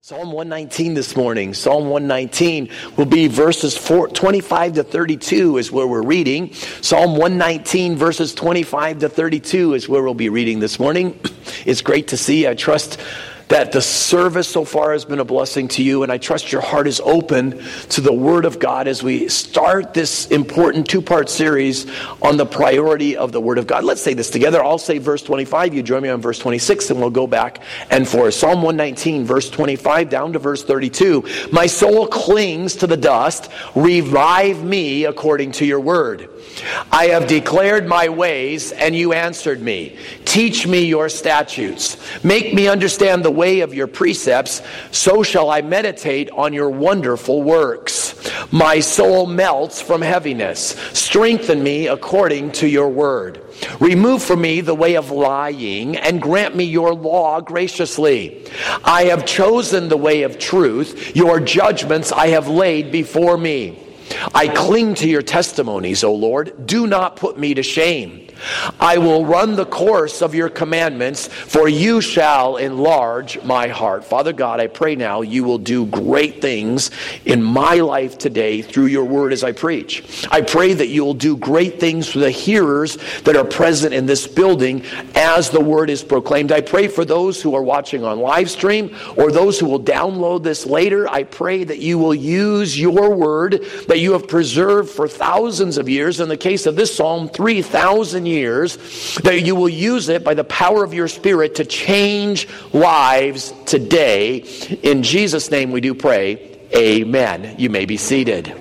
Psalm 119 this morning. Psalm 119 will be verses 25 to 32 is where we're reading. Psalm 119 verses 25 to 32 is where we'll be reading this morning. It's great to see. I trust that the service so far has been a blessing to you, and I trust your heart is open to the Word of God as we start this important two-part series on the priority of the Word of God. Let's say this together. I'll say verse 25. You join me on verse 26, and we'll go back and forth. Psalm 119, verse 25 down to verse 32. My soul clings to the dust. Revive me according to your word. I have declared my ways, and you answered me. Teach me your statutes. Make me understand the way of your precepts. So shall I meditate on your wonderful works. My soul melts from heaviness. Strengthen me according to your word. Remove from me the way of lying, and grant me your law graciously. I have chosen the way of truth. Your judgments I have laid before me. I cling to your testimonies, O Lord. Do not put me to shame. I will run the course of your commandments, for you shall enlarge my heart. Father God, I pray now you will do great things in my life today through your word as I preach. I pray that you will do great things for the hearers that are present in this building as the word is proclaimed. I pray for those who are watching on live stream or those who will download this later. I pray that you will use your word that you have preserved for thousands of years. In the case of this psalm, 3,000 years, that you will use it by the power of your Spirit to change lives today. In Jesus' name we do pray. Amen. You may be seated.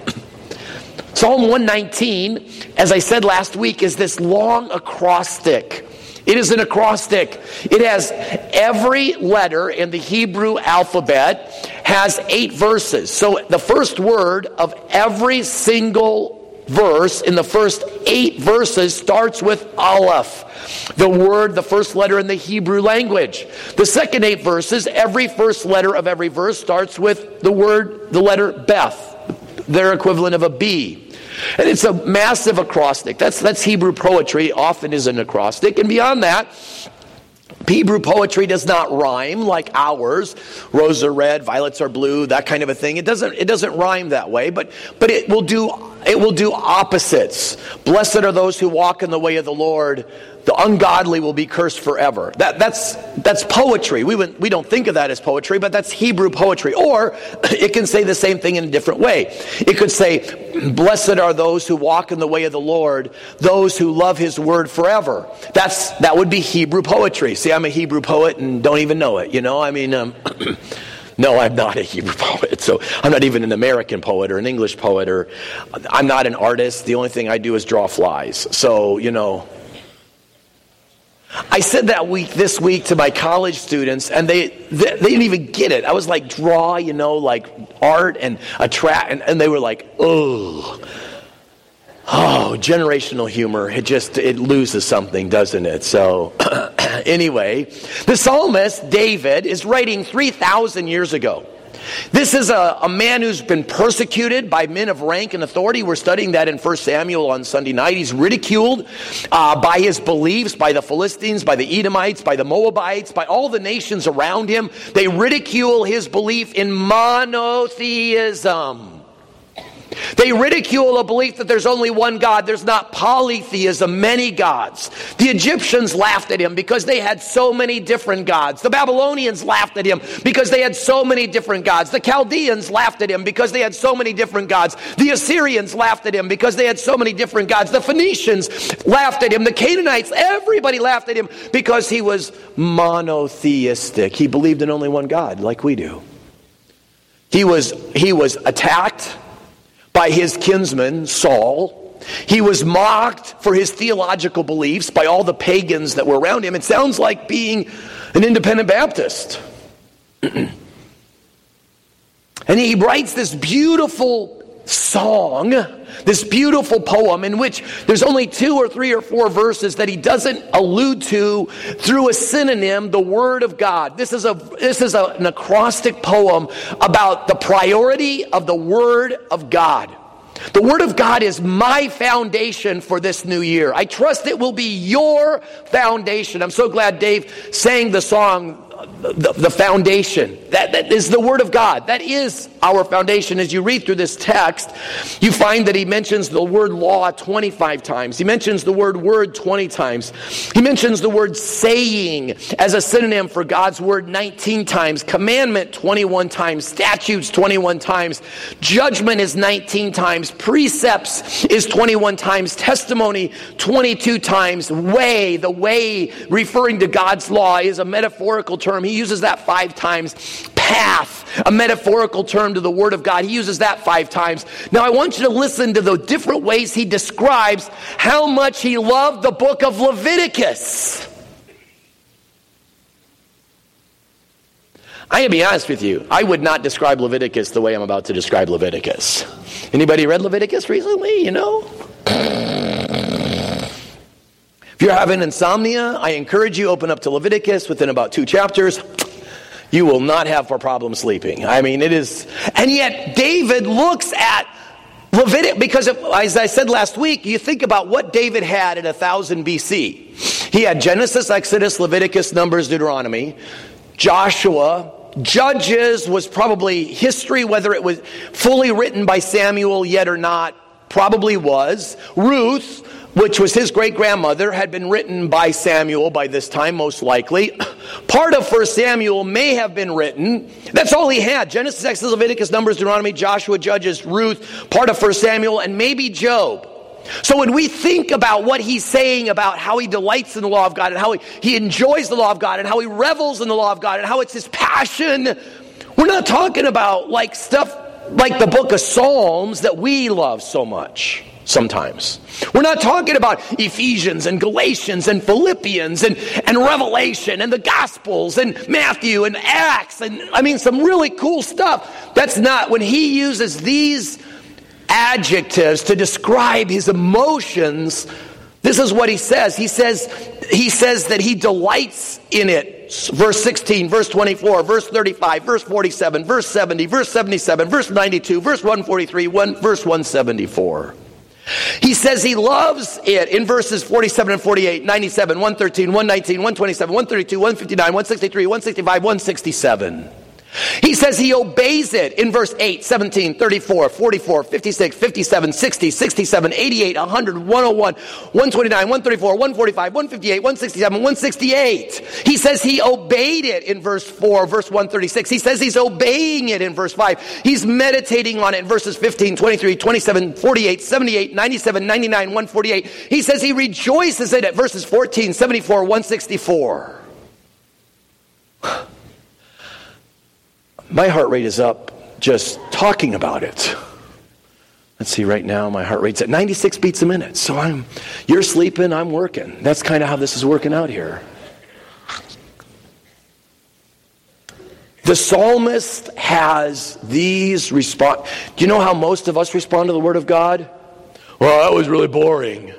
Psalm 119, as I said last week, is this long acrostic. It is an acrostic. It has every letter in the Hebrew alphabet has 8 verses. So the first word of every single verse in the first 8 verses starts with Aleph, the first letter in the Hebrew language. The second 8 verses, every first letter of every verse starts with the letter Beth, their equivalent of a B. And it's a massive acrostic. That's Hebrew poetry, often is an acrostic. And beyond that, Hebrew poetry does not rhyme like ours. Roses are red, violets are blue, that kind of a thing. It doesn't rhyme that way, but it will do opposites. Blessed are those who walk in the way of the Lord. The ungodly will be cursed forever. That's poetry. We don't think of that as poetry, but that's Hebrew poetry. Or it can say the same thing in a different way. It could say, blessed are those who walk in the way of the Lord, those who love his word forever. That would be Hebrew poetry. See, I'm a Hebrew poet and don't even know it. No, I'm not a Hebrew poet, so I'm not even an American poet or an English poet, or I'm not an artist. The only thing I do is draw flies. So, I said this week to my college students, and they didn't even get it. I was like, draw, like art and attract, and they were like, oh, generational humor. It loses something, doesn't it? So anyway, the psalmist David is writing 3,000 years ago. This is a man who's been persecuted by men of rank and authority. We're studying that in 1 Samuel on Sunday night. He's ridiculed by his beliefs, by the Philistines, by the Edomites, by the Moabites, by all the nations around him. They ridicule his belief in monotheism. They ridicule a belief that there's only one God. There's not polytheism, many gods. The Egyptians laughed at him because they had so many different gods. The Babylonians laughed at him because they had so many different gods. The Chaldeans laughed at him because they had so many different gods. The Assyrians laughed at him because they had so many different gods. The Phoenicians laughed at him. The Canaanites, everybody laughed at him because he was monotheistic. He believed in only one God, like we do. He was attacked by his kinsman, Saul. He was mocked for his theological beliefs by all the pagans that were around him. It sounds like being an independent Baptist. And he writes this beautiful song, this beautiful poem in which there's only 2 or 3 or 4 verses that he doesn't allude to through a synonym, the Word of God. This is an acrostic poem about the priority of the Word of God. The Word of God is my foundation for this new year. I trust it will be your foundation. I'm so glad Dave sang the song the foundation. That is the Word of God. That is our foundation. As you read through this text, you find that he mentions the word law 25 times. He mentions the word 20 times. He mentions the word saying as a synonym for God's word 19 times. Commandment 21 times. Statutes 21 times. Judgment is 19 times. Precepts is 21 times. Testimony 22 times. Way, the way referring to God's law is a metaphorical term. He uses that 5 times. Path, a metaphorical term to the Word of God. He uses that 5 times. Now I want you to listen to the different ways he describes how much he loved the book of Leviticus. I gotta be honest with you, I would not describe Leviticus the way I'm about to describe Leviticus. Anybody read Leviticus recently, you know? If you're having insomnia, I encourage you, open up to Leviticus within about 2 chapters. You will not have a problem sleeping. I mean, it is... And yet, David looks at Leviticus, because as I said last week, you think about what David had in 1000 BC. He had Genesis, Exodus, Leviticus, Numbers, Deuteronomy, Joshua. Judges was probably history, whether it was fully written by Samuel yet or not, probably was. Ruth, which was his great-grandmother, had been written by Samuel by this time, most likely. Part of 1 Samuel may have been written. That's all he had. Genesis, Exodus, Leviticus, Numbers, Deuteronomy, Joshua, Judges, Ruth, part of 1 Samuel, and maybe Job. So when we think about what he's saying about how he delights in the law of God and how he enjoys the law of God and how he revels in the law of God and how it's his passion, we're not talking about like stuff like the book of Psalms that we love so much. Sometimes. We're not talking about Ephesians and Galatians and Philippians and Revelation and the Gospels and Matthew and Acts and some really cool stuff. That's not, when he uses these adjectives to describe his emotions, this is what he says. He says that he delights in it. Verse 16, verse 24, verse 35, verse 47, verse 70, verse 77, verse 92, verse 143, verse 174. He says he loves it in verses 47 and 48, 97, 113, 119, 127, 132, 159, 163, 165, 167. He says he obeys it in verse 8, 17, 34, 44, 56, 57, 60, 67, 88, 100, 101, 129, 134, 145, 158, 167, 168. He says he obeyed it in verse 4, verse 136. He says he's obeying it in verse 5. He's meditating on it in verses 15, 23, 27, 48, 78, 97, 99, 148. He says he rejoices in it verses 14, 74, 164. My heart rate is up just talking about it. Let's see, right now my heart rate's at 96 beats a minute. So you're sleeping, I'm working. That's kind of how this is working out here. The psalmist has these response. Do you know how most of us respond to the Word of God? Well, that was really boring.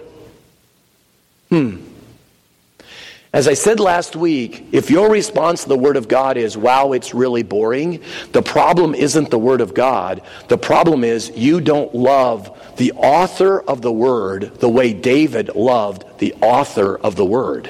As I said last week, if your response to the Word of God is, wow, it's really boring, the problem isn't the Word of God. The problem is you don't love the author of the Word the way David loved the author of the Word.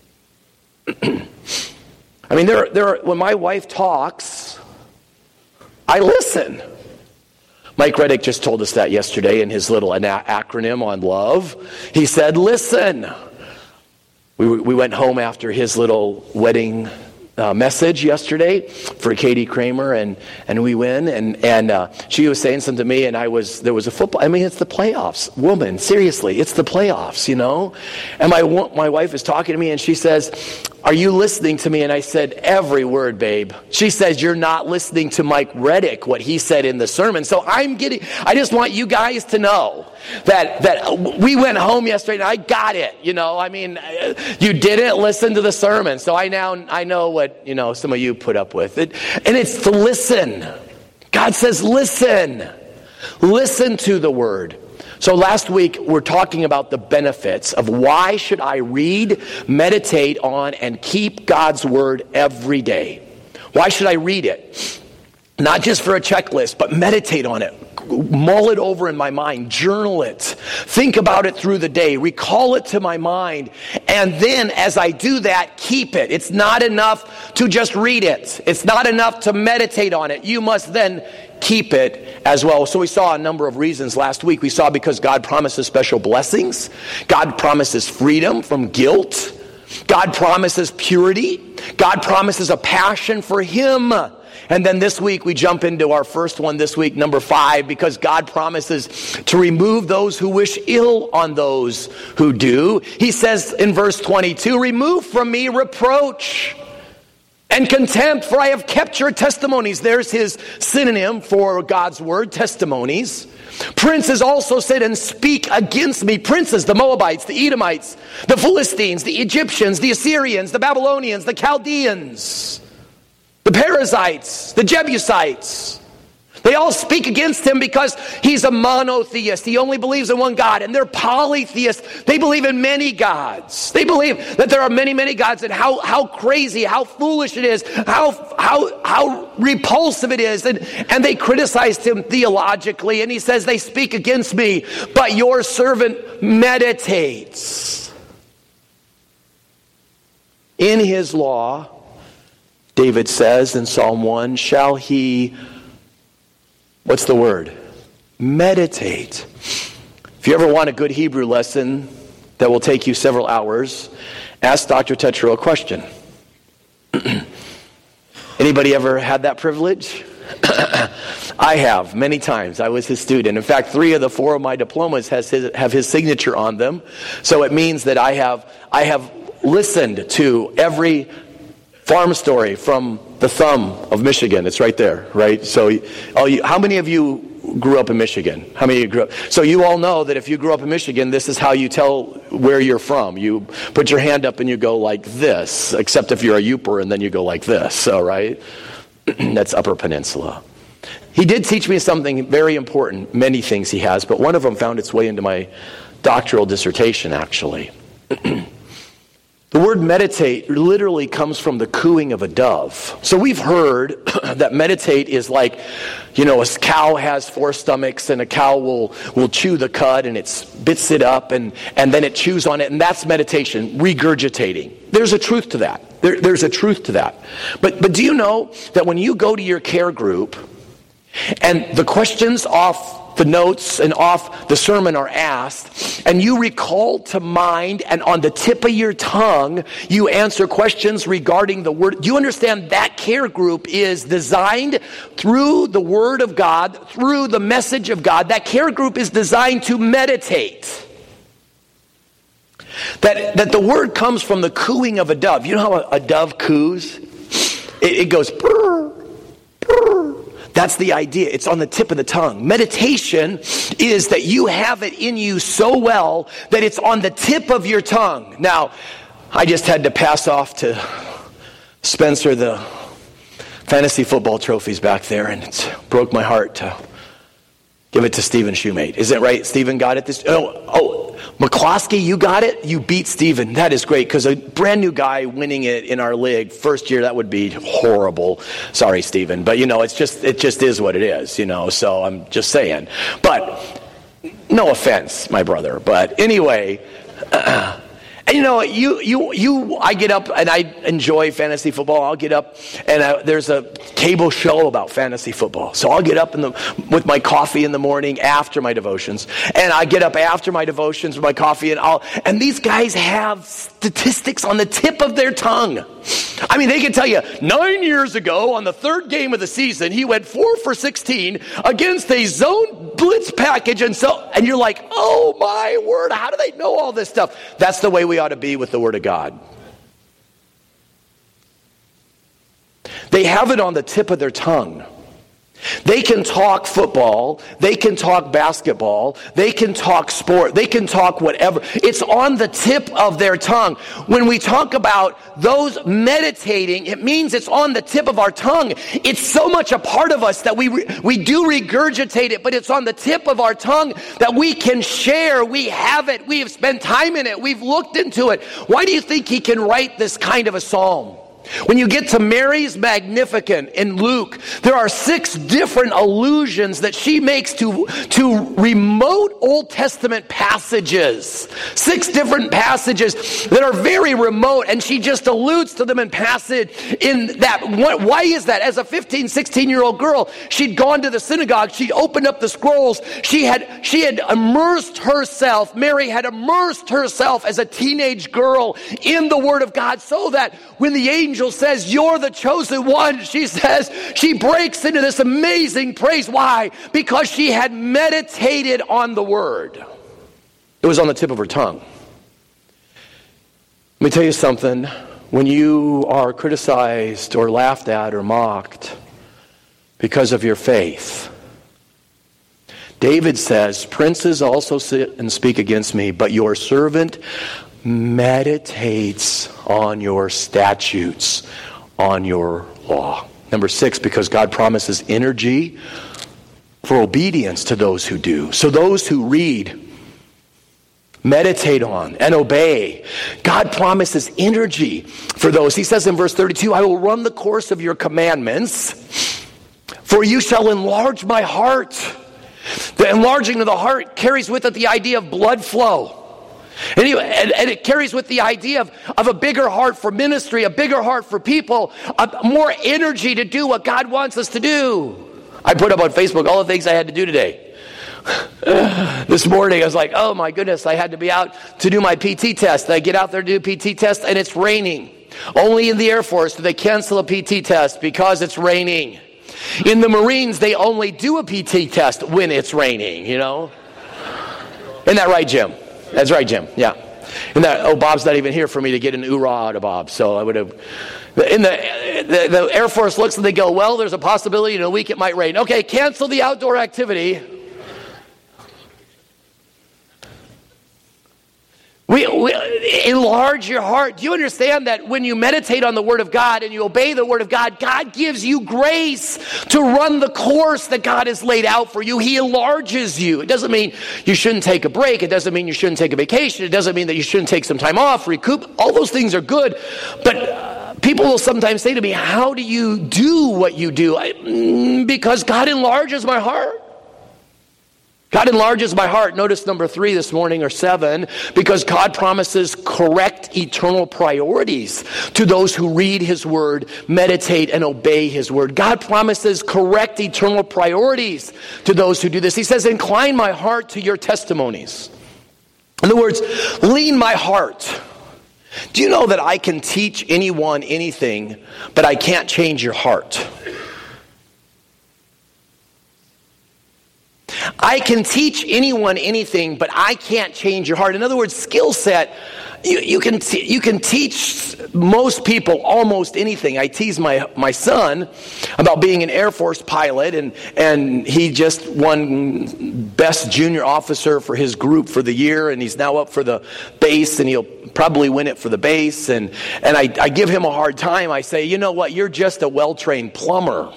When my wife talks, I listen. Mike Reddick just told us that yesterday in his little acronym on love. He said, listen. We went home after his little wedding message yesterday for Katie Kramer, and we win, and she was saying something to me, and there was a football. It's the playoffs, woman. Seriously, it's the playoffs, you know. And my wife is talking to me, and she says, "Are you listening to me?" And I said, "Every word, babe." She says, "You're not listening to Mike Reddick, what he said in the sermon." So I just want you guys to know that we went home yesterday and I got it. You didn't listen to the sermon. So I know what, some of you put up with it. And it's to listen. God says, listen. Listen to the Word. So last week we're talking about the benefits of why should I read, meditate on, and keep God's Word every day. Why should I read it? Not just for a checklist, but meditate on it. Mull it over in my mind. Journal it. Think about it through the day. Recall it to my mind. And then as I do that, keep it. It's not enough to just read it. It's not enough to meditate on it. You must then keep it as well. So we saw a number of reasons last week. We saw because God promises special blessings. God promises freedom from guilt. God promises purity. God promises a passion for Him. And then this week we jump into our first one this week, number 5, because God promises to remove those who wish ill on those who do. He says in verse 22, remove from me reproach and contempt, for I have kept your testimonies. There's his synonym for God's word, testimonies. Princes also sit and speak against me. Princes, the Moabites, the Edomites, the Philistines, the Egyptians, the Assyrians, the Babylonians, the Chaldeans, the Perizzites, the Jebusites. They all speak against him because he's a monotheist. He only believes in one God. And they're polytheists. They believe in many gods. They believe that there are many, many gods, and how crazy, how foolish it is, how repulsive it is. And they criticized him theologically. And he says, they speak against me, but your servant meditates in his law. David says in Psalm 1, shall he, what's the word? Meditate. If you ever want a good Hebrew lesson that will take you several hours, ask Dr. Tetro a question. Anybody ever had that privilege? I have, many times. I was his student. In fact, 3 of the 4 of my diplomas have his signature on them. So it means that I have listened to every farm story from the thumb of Michigan. It's right there, right? So, how many of you grew up in Michigan? How many of you grew up? So you all know that if you grew up in Michigan, this is how you tell where you're from. You put your hand up and you go like this, except if you're a Yooper, and then you go like this, all right? That's Upper Peninsula. He did teach me something very important, many things he has, but one of them found its way into my doctoral dissertation, actually. The word meditate literally comes from the cooing of a dove. So we've heard that meditate is like, a cow has 4 stomachs, and a cow will chew the cud and it spits it up and then it chews on it, and that's meditation, regurgitating. There's a truth to that. There's a truth to that. But do you know that when you go to your care group and the questions off the notes and off the sermon are asked, and you recall to mind, and on the tip of your tongue, you answer questions regarding the Word. Do you understand that care group is designed through the Word of God, through the message of God? That care group is designed to meditate. That the word comes from the cooing of a dove. You know how a dove coos? It goes purr, purr. That's the idea. It's on the tip of the tongue. Meditation is that you have it in you so well that it's on the tip of your tongue. Now, I just had to pass off to Spencer the fantasy football trophies back there, and it broke my heart to give it to Stephen Shoemate. Is that right? Stephen got it? McCloskey, you got it? You beat Stephen. That is great, because a brand new guy winning it in our league, first year, that would be horrible. Sorry, Stephen. But, it just is what it is, so I'm just saying. But, no offense, my brother. But anyway, I get up and I enjoy fantasy football. I'll get up and there's a cable show about fantasy football. So I'll get up with my coffee in the morning after my devotions. And I get up after my devotions with my coffee, and these guys have statistics on the tip of their tongue. I mean, they can tell you 9 years ago on the 3rd game of the season, he went 4 for 16 against a zone blitz package. And you're like, oh my word, how do they know all this stuff? That's the way we ought to be with the Word of God. They have it on the tip of their tongue. They can talk football, they can talk basketball, they can talk sport, they can talk whatever. It's on the tip of their tongue. When we talk about those meditating, it means it's on the tip of our tongue. It's so much a part of us that we do regurgitate it, but it's on the tip of our tongue that we can share. We have it. We have spent time in it. We've looked into it. Why do you think he can write this kind of a psalm? When you get to Mary's Magnificat in Luke, there are 6 different allusions that she makes to remote Old Testament passages. 6 different passages that are very remote, and she just alludes to them in passage in that. Why is that? As a 15, 16-year-old girl, she'd gone to the synagogue, she'd opened up the scrolls, she had immersed herself, Mary had immersed herself as a teenage girl in the Word of God, so that when the angel says, "You're the chosen one," she breaks into this amazing praise. Why? Because she had meditated on the Word. It was on the tip of her tongue. Let me tell you something. When you are criticized or laughed at or mocked because of your faith, David says, "Princes also sit and speak against me, but your servant meditates on your statutes, on your law." Number 6, because God promises energy for obedience to those who do. So those who read, meditate on, and obey, God promises energy for those. He says in verse 32, "I will run the course of your commandments, for you shall enlarge my heart." The enlarging of the heart carries with it the idea of blood flow. And it carries with the idea of a bigger heart for ministry, a bigger heart for people, more energy to do what God wants us to do. I put up on Facebook all the things I had to do today. This morning I was like, oh my goodness, I had to be out to do my PT test. I get out there to do a PT test and it's raining. Only in the Air Force do they cancel a PT test because it's raining. In the Marines, they only do a PT test when it's raining, you know. Isn't that right, Jim? That's right, Jim. Yeah. And Bob's not even here for me to get an oorah out of Bob. So I would have. The Air Force looks and they go, well, there's a possibility in a week it might rain. Okay, cancel the outdoor activity. We enlarge your heart. Do you understand that when you meditate on the Word of God and you obey the Word of God, God gives you grace to run the course that God has laid out for you. He enlarges you. It doesn't mean you shouldn't take a break. It doesn't mean you shouldn't take a vacation. It doesn't mean that you shouldn't take some time off, recoup. All those things are good. But people will sometimes say to me, how do you do what you do? Because God enlarges my heart. God enlarges my heart. Notice number 3 this morning, or 7, because God promises correct eternal priorities to those who read His Word, meditate, and obey His Word. God promises correct eternal priorities to those who do this. He says, incline my heart to your testimonies. In other words, lean my heart. Do you know that I can teach anyone anything, but I can't change your heart? I can teach anyone anything, but I can't change your heart. In other words, skill set, you can teach most people almost anything. I tease my son about being an Air Force pilot, and he just won best junior officer for his group for the year, and he's now up for the base, and he'll probably win it for the base. And I give him a hard time. I say, you know what, you're just a well-trained plumber.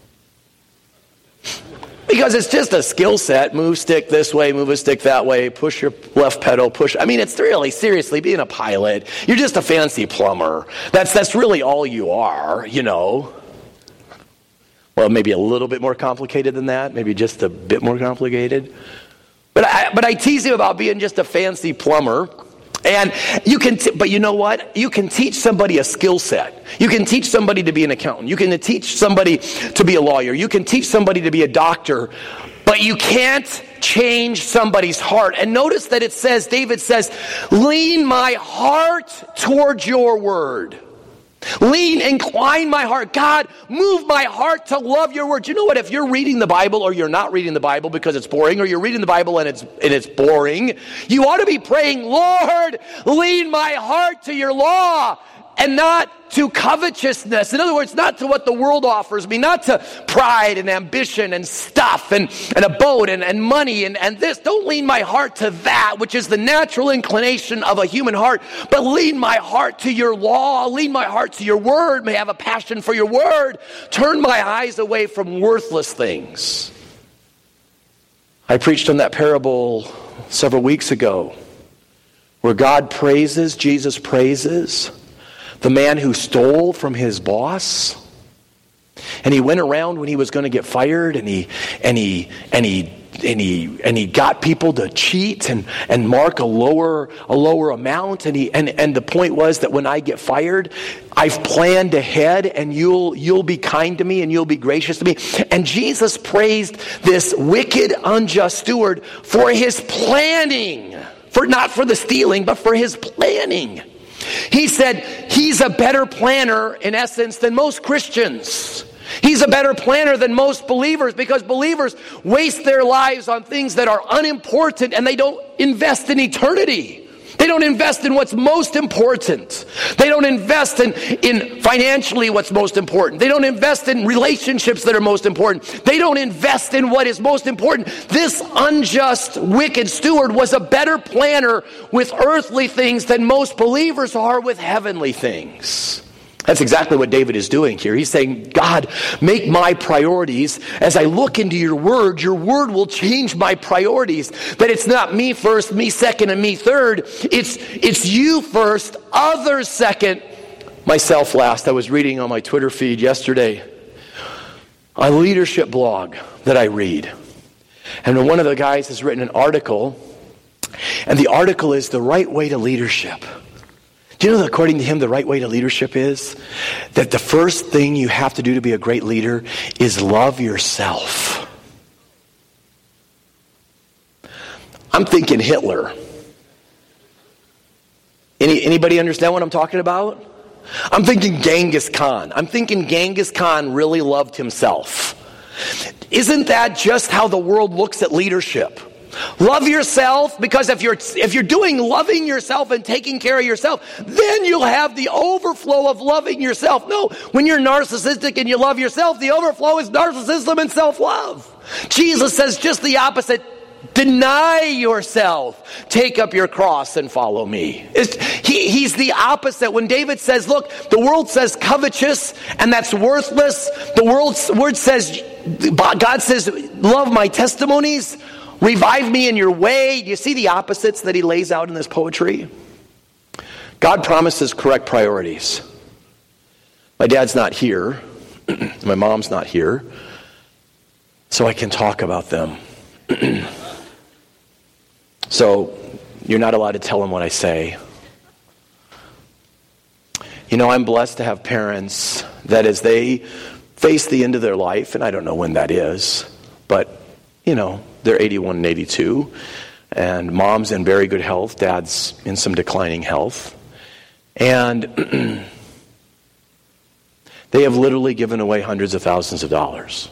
Because it's just a skill set. Move stick this way, move a stick that way, push your left pedal, push. I mean, it's really, seriously, being a pilot, you're just a fancy plumber. That's really all you are, you know. Well, maybe a little bit more complicated than that. Maybe just a bit more complicated. But I tease him about being just a fancy plumber. And you can, but you know what? You can teach somebody a skill set. You can teach somebody to be an accountant. You can teach somebody to be a lawyer. You can teach somebody to be a doctor. But you can't change somebody's heart. And notice that it says, David says, lean my heart towards your word. Incline my heart. God, move my heart to love your word. You know what? If you're reading the Bible or you're not reading the Bible because it's boring, or you're reading the Bible and it's boring, you ought to be praying, Lord, lean my heart to your law and not to covetousness. In other words, not to what the world offers me, not to pride and ambition and stuff and a boat and money and this. Don't lean my heart to that, which is the natural inclination of a human heart, but lean my heart to your law, lean my heart to your word. May I have a passion for your word. Turn my eyes away from worthless things. I preached on that parable several weeks ago where God praises, Jesus praises The man who stole from his boss? And he went around when he was going to get fired, and he got people to cheat and mark a lower amount, and the point was that when I get fired, I've planned ahead, and you'll be kind to me and you'll be gracious to me. And Jesus praised this wicked, unjust steward for his planning, not for the stealing, but for his planning. He said he's a better planner, in essence, than most Christians. He's a better planner than most believers, because believers waste their lives on things that are unimportant, and they don't invest in eternity. They don't invest in what's most important. They don't invest in financially what's most important. They don't invest in relationships that are most important. They don't invest in what is most important. This unjust, wicked steward was a better planner with earthly things than most believers are with heavenly things. That's exactly what David is doing here. He's saying, God, make my priorities. As I look into your word will change my priorities. That it's not me first, me second, and me third. It's you first, others second, myself last. I was reading on my Twitter feed yesterday a leadership blog that I read. And one of the guys has written an article, and the article is The Right Way to Leadership. Do you know that according to him, the right way to leadership is that the first thing you have to do to be a great leader is love yourself? I'm thinking Hitler. Anybody understand what I'm talking about? I'm thinking Genghis Khan. I'm thinking Genghis Khan really loved himself. Isn't that just how the world looks at leadership? Love yourself, because if you're doing loving yourself and taking care of yourself, then you'll have the overflow of loving yourself. No, when you're narcissistic and you love yourself, the overflow is narcissism and self-love. Jesus says just the opposite. Deny yourself. Take up your cross and follow me. He's the opposite. When David says, look, the world says covetous, and that's worthless. The word says, God says, love my testimonies. Revive me in your way. Do you see the opposites that he lays out in this poetry? God promises correct priorities. My dad's not here. My mom's not here. So I can talk about them. So you're not allowed to tell them what I say. You know, I'm blessed to have parents that as they face the end of their life, and I don't know when that is, but, you know, they're 81 and 82, and mom's in very good health, dad's in some declining health. And they have literally given away hundreds of thousands of dollars.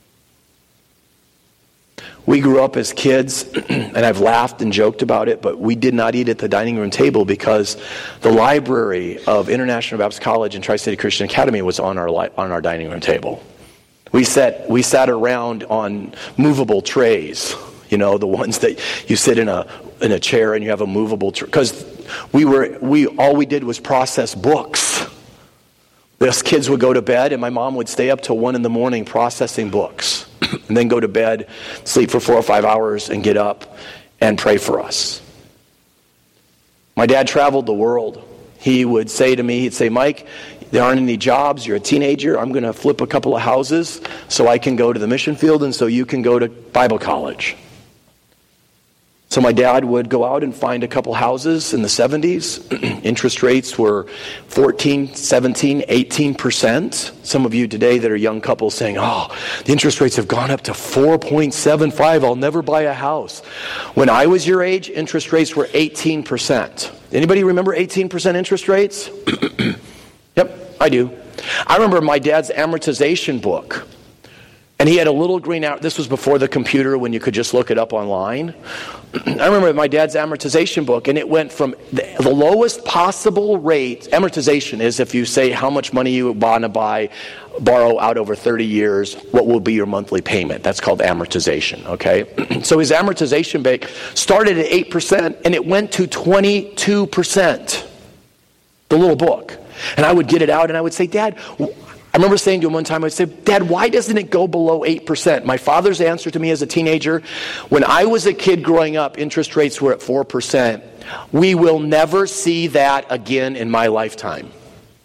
We grew up as kids, and I've laughed and joked about it, but we did not eat at the dining room table because the library of International Baptist College and Tri-City Christian Academy was on our dining room table. We sat around on movable trays, you know, the ones that you sit in a chair and you have a movable tray, because all we did was process books. Us kids would go to bed, and my mom would stay up till 1 a.m. processing books, and then go to bed, sleep for 4 or 5 hours, and get up and pray for us. My dad traveled the world. He would say to me, he'd say, Mike, there aren't any jobs, you're a teenager, I'm going to flip a couple of houses so I can go to the mission field and so you can go to Bible college. So my dad would go out and find a couple houses in the 70s. Interest rates were 14, 17, 18%. Some of you today that are young couples saying, oh, the interest rates have gone up to 4.75. I'll never buy a house. When I was your age, interest rates were 18%. Anybody remember 18% interest rates? Yep, I do. I remember my dad's amortization book. And he had a little green out. This was before the computer when you could just look it up online. I remember my dad's amortization book, and it went from the lowest possible rate. Amortization is if you say how much money you want to borrow out over 30 years, what will be your monthly payment. That's called amortization, okay? So his amortization bank started at 8%, and it went to 22%, the little book. And I would get it out, and I would say, Dad, I remember saying to him one time, I'd say, Dad, why doesn't it go below 8%? My father's answer to me as a teenager, when I was a kid growing up, interest rates were at 4%. We will never see that again in my lifetime.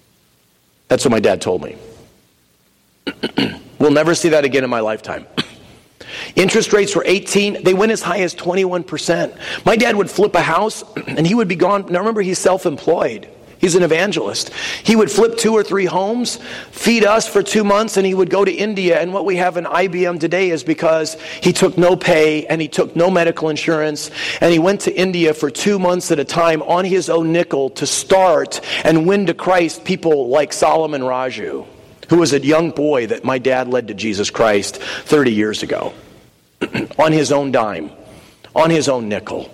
That's what my dad told me. We'll never see that again in my lifetime. Interest rates were 18. They went as high as 21%. My dad would flip a house and he would be gone. Now remember, he's self-employed. He's an evangelist. He would flip 2 or 3 homes, feed us for 2 months, and he would go to India. And what we have in IBM today is because he took no pay and he took no medical insurance, and he went to India for 2 months at a time on his own nickel to start and win to Christ people like Solomon Raju, who was a young boy that my dad led to Jesus Christ 30 years ago, on his own dime, on his own nickel.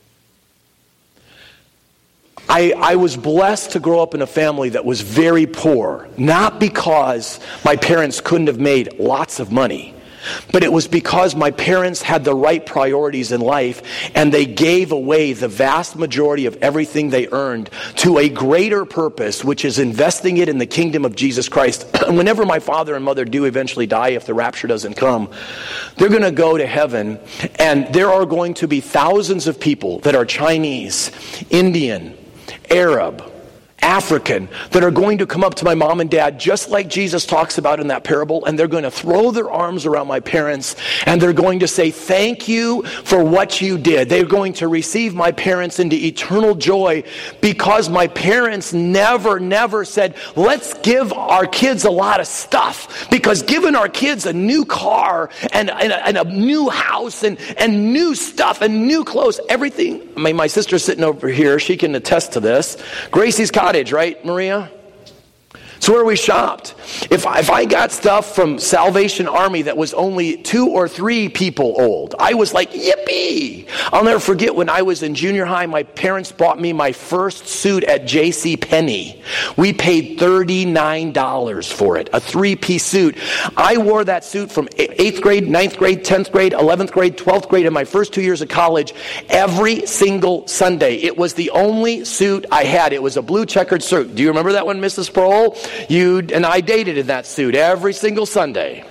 I was blessed to grow up in a family that was very poor, not because my parents couldn't have made lots of money, but it was because my parents had the right priorities in life, and they gave away the vast majority of everything they earned to a greater purpose, which is investing it in the kingdom of Jesus Christ. Whenever my father and mother do eventually die, if the rapture doesn't come, they're going to go to heaven, and there are going to be thousands of people that are Chinese, Indian, Arab, African, that are going to come up to my mom and dad, just like Jesus talks about in that parable, and they're going to throw their arms around my parents, and they're going to say, thank you for what you did. They're going to receive my parents into eternal joy, because my parents never said, let's give our kids a lot of stuff, because giving our kids a new car and a new house and new stuff and new clothes, everything. I mean, my sister's sitting over here. She can attest to this. Gracie's Cottage, right, Maria? It's where we shopped. If I got stuff from Salvation Army that was only 2 or 3 people old, I was like, yippee! I'll never forget when I was in junior high, my parents bought me my first suit at J.C. Penney. We paid $39 for it, a 3-piece suit. I wore that suit from 8th grade, 9th grade, 10th grade, 11th grade, 12th grade, in my first 2 years of college, every single Sunday. It was the only suit I had. It was a blue checkered suit. Do you remember that one, Mrs. Sproul? You and I dated in that suit every single Sunday.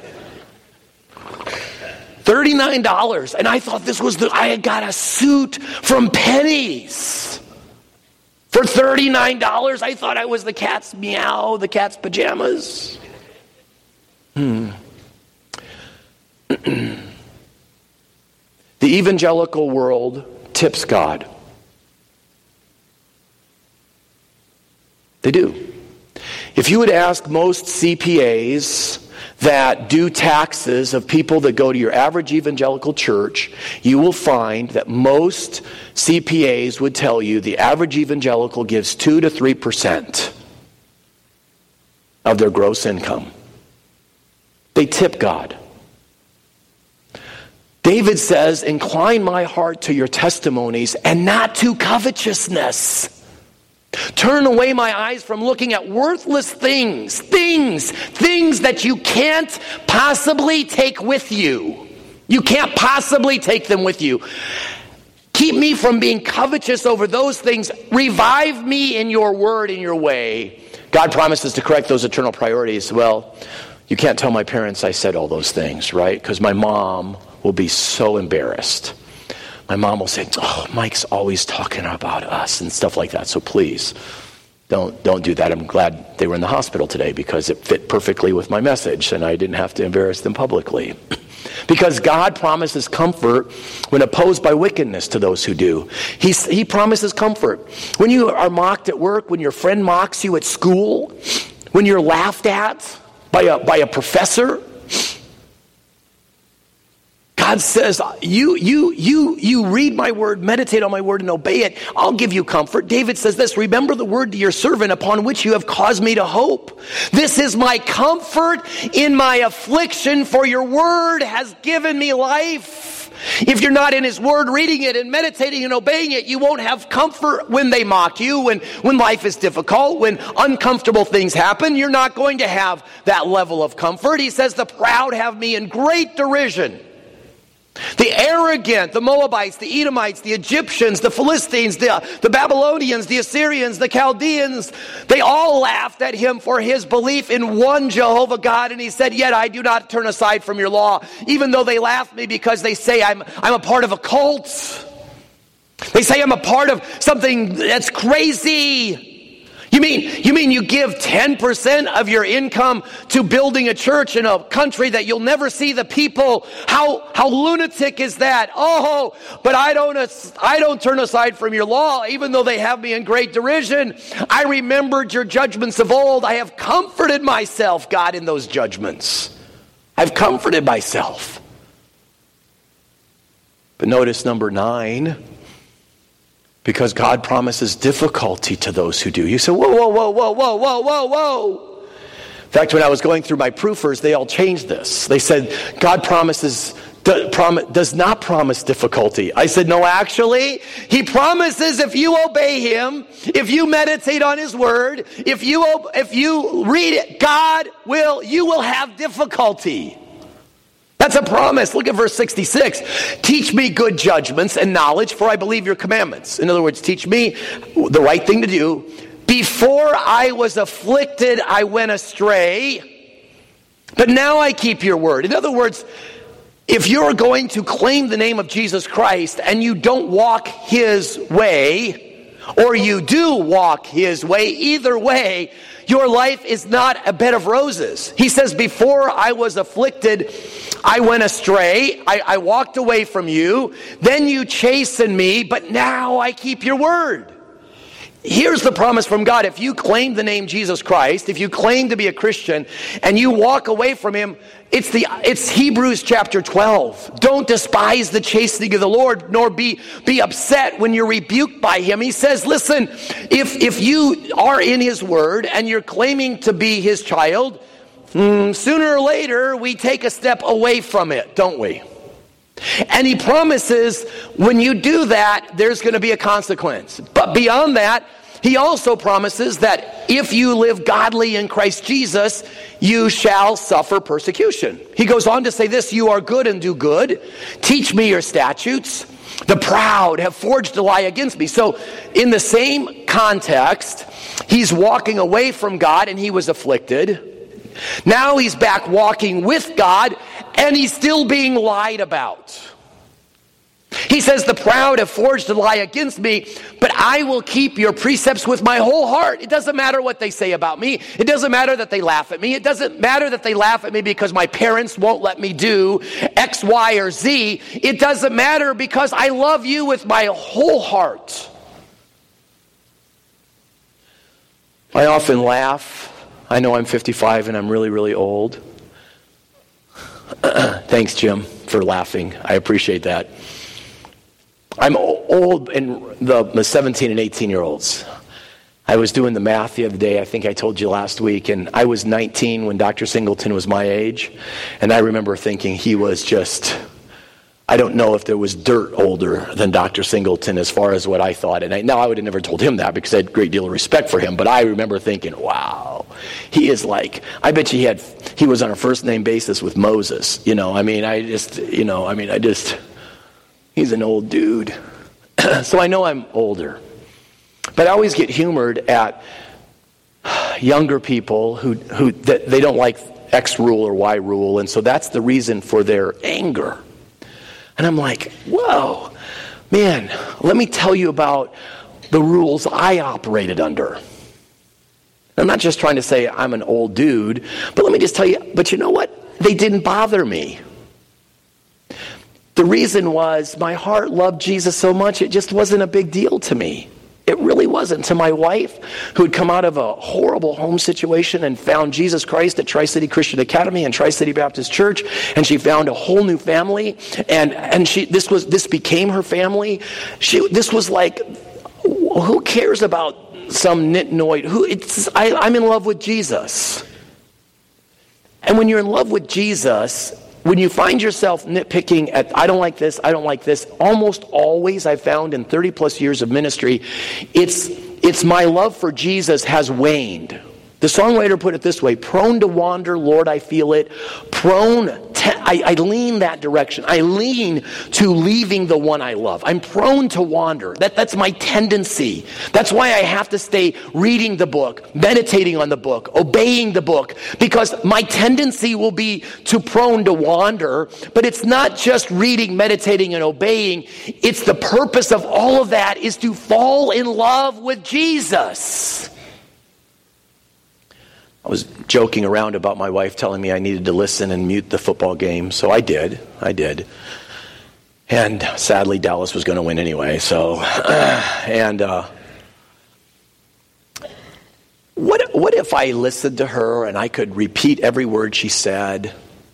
$39. And I thought I had got a suit from Penny's. For $39, I thought I was the cat's meow, the cat's pajamas. The evangelical world tips God. They do. If you would ask most CPAs that do taxes of people that go to your average evangelical church, you will find that most CPAs would tell you the average evangelical gives 2 to 3% of their gross income. They tip God. David says, incline my heart to your testimonies and not to covetousness. Turn away my eyes from looking at worthless things that you can't possibly take with you. You can't possibly take them with you. Keep me from being covetous over those things. Revive me in your word, in your way. God promises to correct those eternal priorities. Well, you can't tell my parents I said all those things, right? Because my mom will be so embarrassed. My mom will say, oh, Mike's always talking about us and stuff like that. So please, don't do that. I'm glad they were in the hospital today because it fit perfectly with my message and I didn't have to embarrass them publicly. Because God promises comfort when opposed by wickedness to those who do. He promises comfort. When you are mocked at work, when your friend mocks you at school, when you're laughed at by a professor, God says, you read my word, meditate on my word, and obey it. I'll give you comfort. David says this, remember the word to your servant upon which you have caused me to hope. This is my comfort in my affliction, for your word has given me life. If you're not in his word, reading it and meditating and obeying it, you won't have comfort when they mock you, when life is difficult, when uncomfortable things happen. You're not going to have that level of comfort. He says, the proud have me in great derision. The arrogant, the Moabites, the Edomites, the Egyptians, the Philistines, the Babylonians, the Assyrians, the Chaldeans, they all laughed at him for his belief in one Jehovah God. And he said, yet I do not turn aside from your law, even though they laugh at me because they say I'm a part of a cult. They say I'm a part of something that's crazy. You mean you give 10% of your income to building a church in a country that you'll never see the people? How lunatic is that? Oh, but I don't turn aside from your law, even though they have me in great derision. I remembered your judgments of old. I have comforted myself, God, in those judgments. I've comforted myself. But notice number 9. Because God promises difficulty to those who do. You say, whoa. In fact, when I was going through my proofers, they all changed this. They said, God does not promise difficulty. I said, no, actually, he promises if you obey him, if you meditate on his word, if you read it, you will have difficulty. That's a promise. Look at verse 66. Teach me good judgments and knowledge, for I believe your commandments. In other words, teach me the right thing to do. Before I was afflicted, I went astray, but now I keep your word. In other words, if you're going to claim the name of Jesus Christ and you don't walk his way, or you do walk his way, either way, your life is not a bed of roses. He says, before I was afflicted, I went astray. I walked away from you. Then you chastened me, but now I keep your word. Here's the promise from God. If you claim the name Jesus Christ, if you claim to be a Christian, and you walk away from him, it's Hebrews chapter 12. Don't despise the chastening of the Lord, nor be upset when you're rebuked by him. He says, listen, if you are in his word and you're claiming to be his child, sooner or later we take a step away from it, don't we? And he promises when you do that, there's going to be a consequence. But beyond that, he also promises that if you live godly in Christ Jesus, you shall suffer persecution. He goes on to say this, you are good and do good. Teach me your statutes. The proud have forged a lie against me. So in the same context, he's walking away from God and he was afflicted. Now he's back walking with God and he's still being lied about. He says, the proud have forged a lie against me, but I will keep your precepts with my whole heart. It doesn't matter what they say about me. It doesn't matter that they laugh at me. It doesn't matter that they laugh at me because my parents won't let me do X, Y, or Z. It doesn't matter because I love you with my whole heart. I often laugh. I know I'm 55 and I'm really, really old. Thanks, Jim, for laughing. I appreciate that. I'm old in the 17 and 18-year-olds. I was doing the math the other day. I think I told you last week. And I was 19 when Dr. Singleton was my age. And I remember thinking he was just, I don't know if there was dirt older than Dr. Singleton as far as what I thought. And now I would have never told him that because I had a great deal of respect for him. But I remember thinking, wow, he is like, I bet you he was on a first name basis with Moses. He's an old dude. So I know I'm older. But I always get humored at younger people who they don't like X rule or Y rule. And so that's the reason for their anger. And I'm like, whoa, man, let me tell you about the rules I operated under. I'm not just trying to say I'm an old dude, but let me just tell you, but you know what? They didn't bother me. The reason was my heart loved Jesus so much, it just wasn't a big deal to me. It really wasn't. To my wife, who had come out of a horrible home situation and found Jesus Christ at Tri-City Christian Academy and Tri-City Baptist Church, and she found a whole new family, and this became her family. This was like, who cares about some nitnoid? I'm in love with Jesus. And when you're in love with Jesus, when you find yourself nitpicking at, I don't like this, almost always I've found in 30 plus years of ministry, it's my love for Jesus has waned. The songwriter put it this way, prone to wander, Lord, I feel it. I lean that direction. I lean to leaving the one I love. I'm prone to wander. That's my tendency. That's why I have to stay reading the book, meditating on the book, obeying the book, because my tendency will be to prone to wander. But it's not just reading, meditating, and obeying. It's the purpose of all of that is to fall in love with Jesus. I was joking around about my wife telling me I needed to listen and mute the football game, so I did. And sadly, Dallas was going to win anyway, so... What if I listened to her and I could repeat every word she said?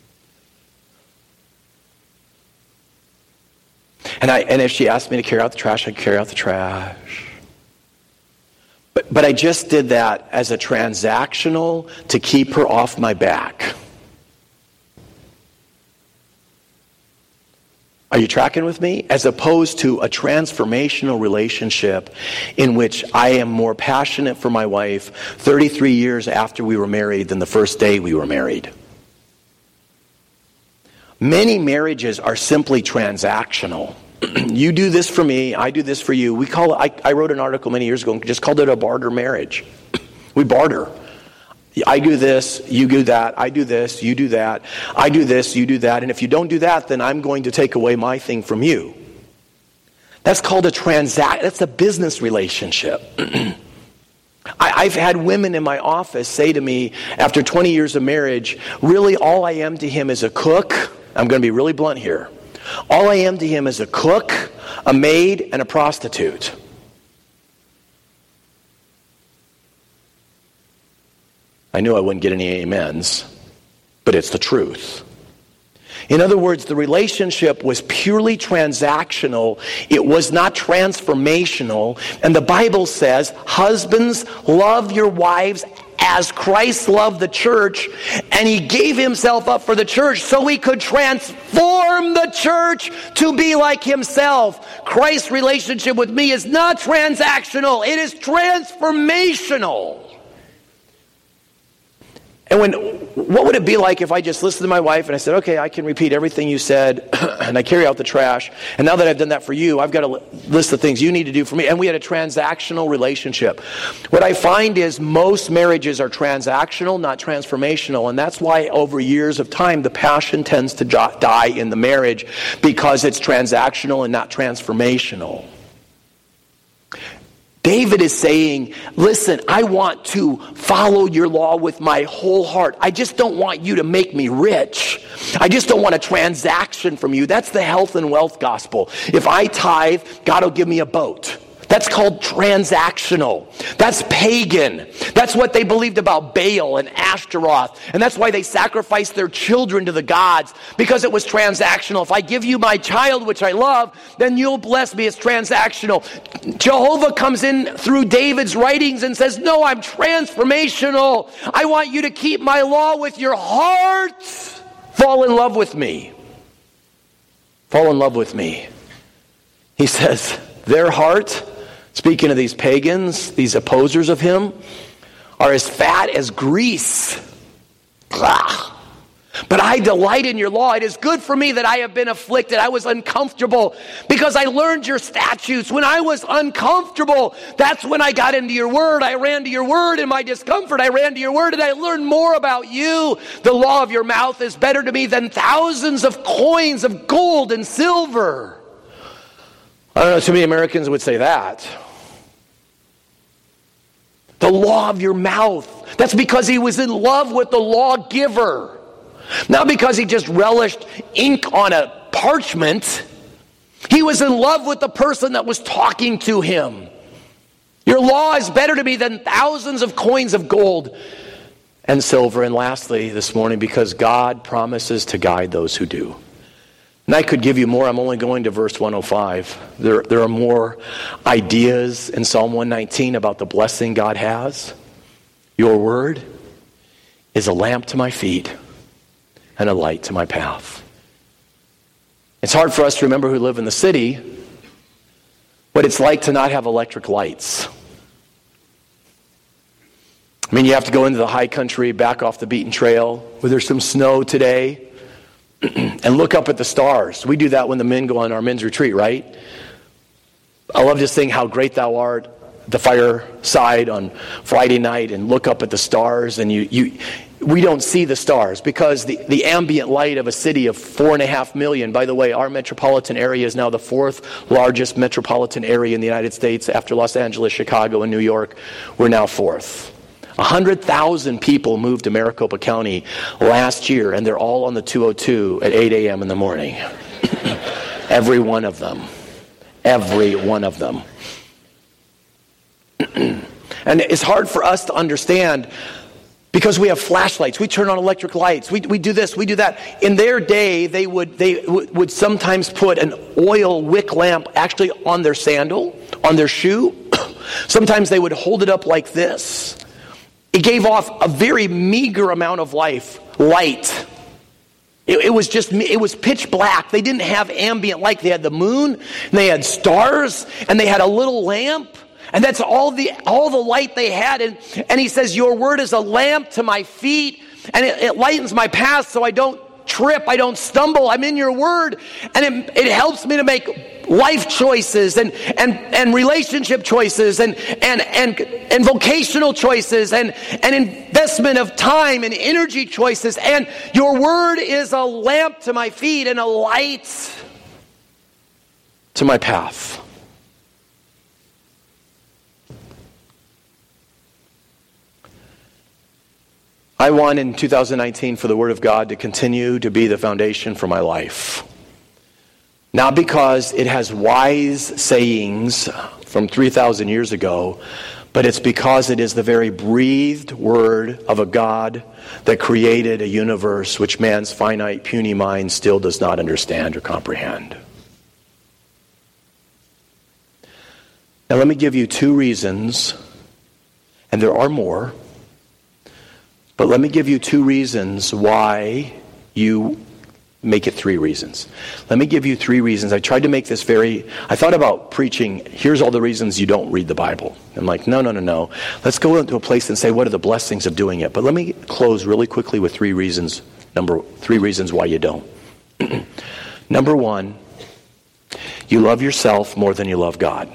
And if she asked me to carry out the trash, I'd carry out the trash. But I just did that as a transactional to keep her off my back. Are you tracking with me? As opposed to a transformational relationship in which I am more passionate for my wife 33 years after we were married than the first day we were married. Many marriages are simply transactional. You do this for me, I do this for you. We call it, I wrote an article many years ago and just called it a barter marriage. We barter. I do this, you do that, I do this, you do that, I do this, you do that, and if you don't do that, then I'm going to take away my thing from you. That's called that's a business relationship. I've had women in my office say to me, after 20 years of marriage, really all I am to him is a cook. I'm going to be really blunt here. All I am to him is a cook, a maid, and a prostitute. I knew I wouldn't get any amens, but it's the truth. In other words, the relationship was purely transactional. It was not transformational. And the Bible says, husbands, love your wives as Christ loved the church, and he gave himself up for the church so he could transform the church to be like himself. Christ's relationship with me is not transactional. It is transformational. And what would it be like if I just listened to my wife and I said, okay, I can repeat everything you said and I carry out the trash. And now that I've done that for you, I've got a list of things you need to do for me. And we had a transactional relationship. What I find is most marriages are transactional, not transformational. And that's why over years of time, the passion tends to die in the marriage because it's transactional and not transformational. David is saying, listen, I want to follow your law with my whole heart. I just don't want you to make me rich. I just don't want a transaction from you. That's the health and wealth gospel. If I tithe, God will give me a boat. That's called transactional. That's pagan. That's what they believed about Baal and Ashtaroth. And that's why they sacrificed their children to the gods, because it was transactional. If I give you my child, which I love, then you'll bless me. It's transactional. Jehovah comes in through David's writings and says, no, I'm transformational. I want you to keep my law with your heart. Fall in love with me. Fall in love with me. He says, their heart, speaking of these pagans, these opposers of him, are as fat as grease. Ugh. But I delight in your law. It is good for me that I have been afflicted. I was uncomfortable because I learned your statutes. When I was uncomfortable, that's when I got into your word. I ran to your word in my discomfort. I ran to your word and I learned more about you. The law of your mouth is better to me than thousands of coins of gold and silver. I don't know, too many Americans would say that. The law of your mouth. That's because he was in love with the lawgiver. Not because he just relished ink on a parchment. He was in love with the person that was talking to him. Your law is better to me than thousands of coins of gold and silver. And lastly, this morning, because God promises to guide those who do. And I could give you more. I'm only going to verse 105. There are more ideas in Psalm 119 about the blessing God has. Your word is a lamp to my feet and a light to my path. It's hard for us to remember who live in the city what it's like to not have electric lights. I mean, you have to go into the high country, back off the beaten trail, where there's some snow today, and look up at the stars. We do that when the men go on our men's retreat, right? I love to sing How Great Thou Art, the fireside on Friday night, and look up at the stars, and we don't see the stars because the ambient light of a city of 4.5 million, by the way, our metropolitan area is now the fourth largest metropolitan area in the United States after Los Angeles, Chicago, and New York. We're now fourth. 100,000 people moved to Maricopa County last year, and they're all on the 202 at 8 a.m. in the morning. Every one of them. Every one of them. And it's hard for us to understand because we have flashlights. We turn on electric lights. We do this, we do that. In their day, they would sometimes put an oil wick lamp actually on their sandal, on their shoe. Sometimes they would hold it up like this. It gave off a very meager amount of light. It was pitch black. They didn't have ambient light. They had the moon, and they had stars, and they had a little lamp. And that's all the light they had. And he says, your word is a lamp to my feet, and it lightens my path so I don't trip, I don't stumble. I'm in your word, and it helps me to make life choices and relationship choices and vocational choices and investment of time and energy choices. And your word is a lamp to my feet and a light to my path. I want in 2019 for the Word of God to continue to be the foundation for my life. Not because it has wise sayings from 3,000 years ago, but it's because it is the very breathed word of a God that created a universe which man's finite, puny mind still does not understand or comprehend. Now let me give you 2 reasons, and there are more, but let me give you 2 reasons why you make it 3 reasons. Let me give you 3 reasons. I tried to make this I thought about preaching, here's all the reasons you don't read the Bible. I'm like, no. Let's go into a place and say, what are the blessings of doing it? But let me close really quickly with 3 reasons. 3 reasons why you don't. Number 1, you love yourself more than you love God.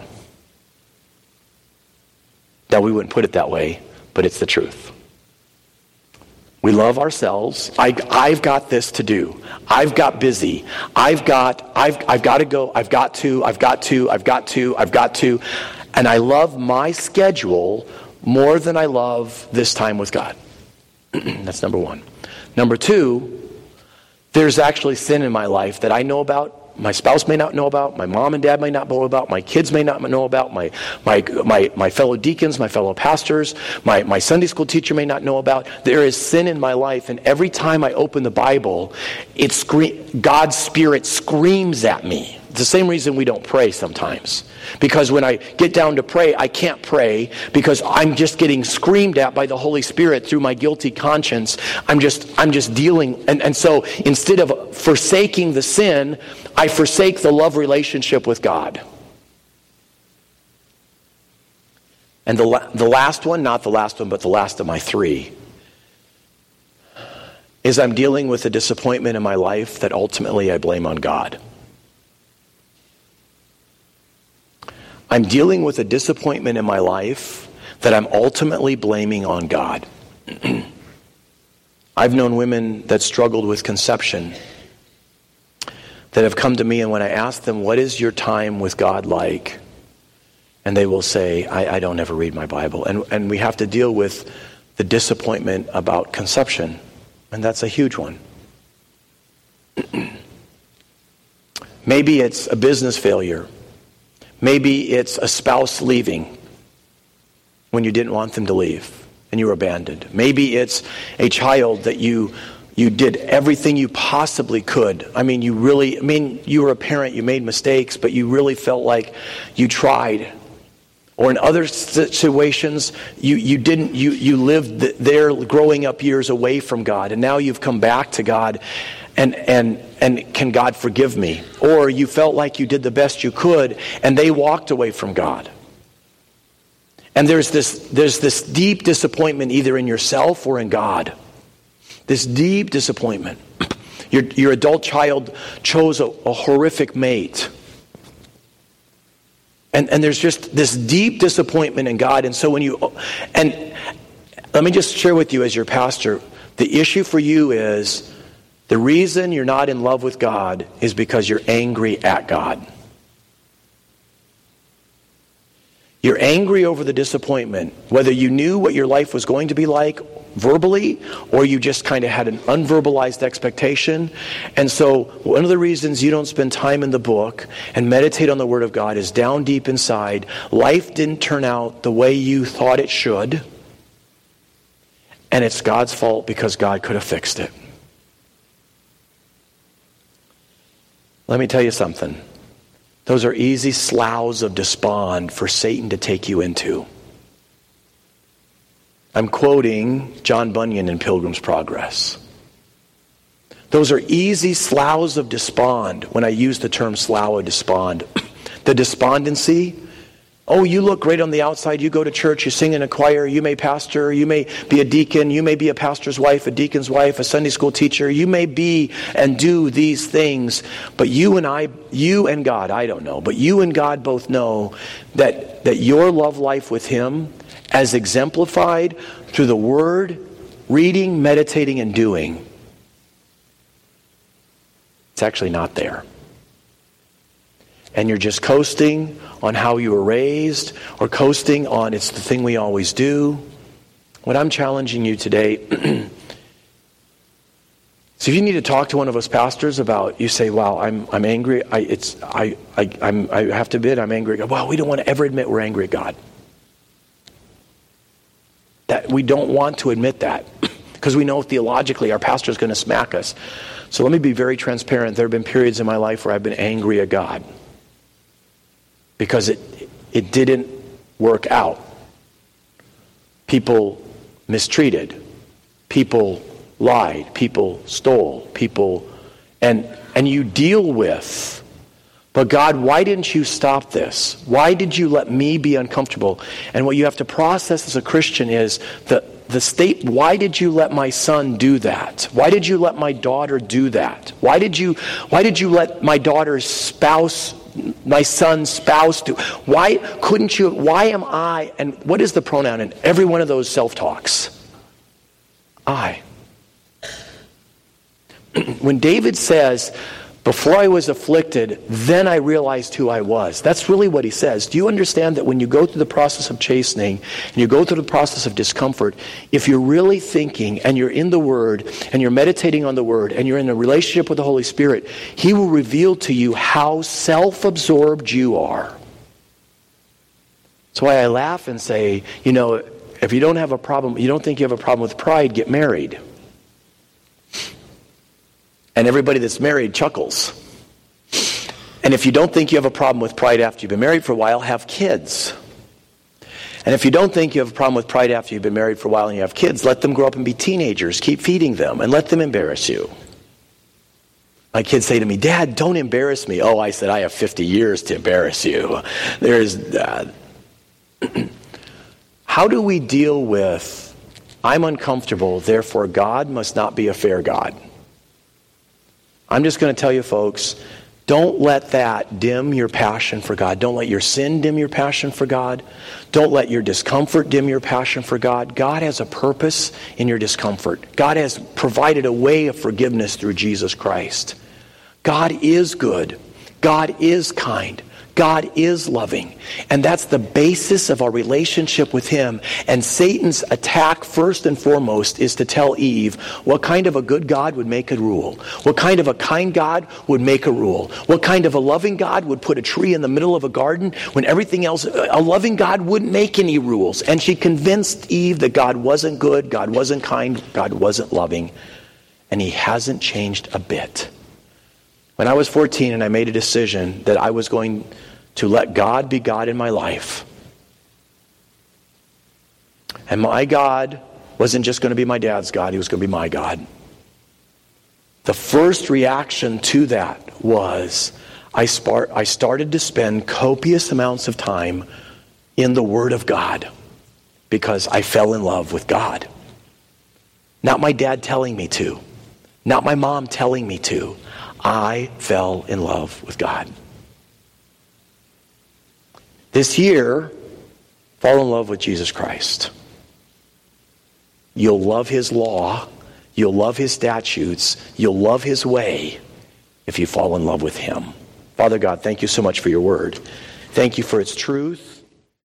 Now, we wouldn't put it that way, but it's the truth. We love ourselves. I've got this to do. I've got busy. I've got to go. I've got to. And I love my schedule more than I love this time with God. That's number 1. Number 2, there's actually sin in my life that I know about. My spouse may not know about, my mom and dad may not know about, my kids may not know about, my fellow deacons, my fellow pastors, my Sunday school teacher may not know about. There is sin in my life, and every time I open the Bible, God's Spirit screams at me. It's the same reason we don't pray sometimes. Because when I get down to pray, I can't pray because I'm just getting screamed at by the Holy Spirit through my guilty conscience. I'm just dealing. And so instead of forsaking the sin, I forsake the love relationship with God. And the last one, not the last one, but the last of my 3, is I'm dealing with a disappointment in my life that ultimately I blame on God. I'm dealing with a disappointment in my life that I'm ultimately blaming on God. I've known women that struggled with conception that have come to me, and when I ask them, what is your time with God like? And they will say, I don't ever read my Bible. And we have to deal with the disappointment about conception. And that's a huge one. Maybe it's a business failure. Maybe it's a spouse leaving when you didn't want them to leave and you were abandoned. Maybe it's a child that you did everything you possibly could. you were a parent, you made mistakes, but you really felt like you tried. Or in other situations, you lived their growing up years away from God, and now you've come back to God, and can God forgive me? Or you felt like you did the best you could, and they walked away from God. And there's this deep disappointment either in yourself or in God. This deep disappointment. Your adult child chose a horrific mate. And there's just this deep disappointment in God. And so and let me just share with you as your pastor, the issue for you is the reason you're not in love with God is because you're angry at God. You're angry over the disappointment, whether you knew what your life was going to be like verbally, or you just kind of had an unverbalized expectation. And so one of the reasons you don't spend time in the book and meditate on the Word of God is down deep inside, life didn't turn out the way you thought it should, and it's God's fault because God could have fixed it. Let me tell you something. Those are easy sloughs of despond for Satan to take you into. I'm quoting John Bunyan in Pilgrim's Progress. Those are easy sloughs of despond when I use the term slough of despond. The despondency, oh, you look great on the outside, you go to church, you sing in a choir, you may pastor, you may be a deacon, you may be a pastor's wife, a deacon's wife, a Sunday school teacher, you may be and do these things, but you and God, I don't know, but you and God both know that your love life with Him, as exemplified through the Word, reading, meditating, and doing, it's actually not there. And you're just coasting on how you were raised, or coasting on it's the thing we always do. What I'm challenging you today, so if you need to talk to one of us pastors about, you say, "Wow, I'm angry. I have to admit I'm angry." Well, we don't want to ever admit we're angry at God. That we don't want to admit that because we know theologically our pastor is going to smack us. So let me be very transparent. There have been periods in my life where I've been angry at God because it didn't work out. People mistreated. People lied. People stole. People, and you deal with, but God, why didn't you stop this? Why did you let me be uncomfortable? And what you have to process as a Christian is the state, why did you let my son do that? Why did you let my daughter do that? Why did you let my daughter's spouse, my son's spouse do? Why couldn't you? Why am I? And what is the pronoun in every one of those self-talks? I. When David says, before I was afflicted, then I realized who I was. That's really what he says. Do you understand that when you go through the process of chastening, and you go through the process of discomfort, if you're really thinking, and you're in the Word, and you're meditating on the Word, and you're in a relationship with the Holy Spirit, He will reveal to you how self-absorbed you are. That's why I laugh and say, if you don't have a problem, you don't think you have a problem with pride, get married. And everybody that's married chuckles. And if you don't think you have a problem with pride after you've been married for a while, have kids. And if you don't think you have a problem with pride after you've been married for a while and you have kids, let them grow up and be teenagers. Keep feeding them and let them embarrass you. My kids say to me, "Dad, don't embarrass me." Oh, I said, I have 50 years to embarrass you. How do we deal with, I'm uncomfortable, therefore God must not be a fair God? I'm just going to tell you, folks, don't let that dim your passion for God. Don't let your sin dim your passion for God. Don't let your discomfort dim your passion for God. God has a purpose in your discomfort. God has provided a way of forgiveness through Jesus Christ. God is good. God is kind. God is loving. And that's the basis of our relationship with Him. And Satan's attack, first and foremost, is to tell Eve what kind of a good God would make a rule. What kind of a kind God would make a rule. What kind of a loving God would put a tree in the middle of a garden when everything else, a loving God wouldn't make any rules. And she convinced Eve that God wasn't good, God wasn't kind, God wasn't loving. And He hasn't changed a bit. When I was 14 and I made a decision that I was going to let God be God in my life. And my God wasn't just going to be my dad's God, He was going to be my God. The first reaction to that was I started to spend copious amounts of time in the Word of God because I fell in love with God. Not my dad telling me to. Not my mom telling me to. I fell in love with God. This year, fall in love with Jesus Christ. You'll love His law. You'll love His statutes. You'll love His way if you fall in love with Him. Father God, thank you so much for your word. Thank you for its truth.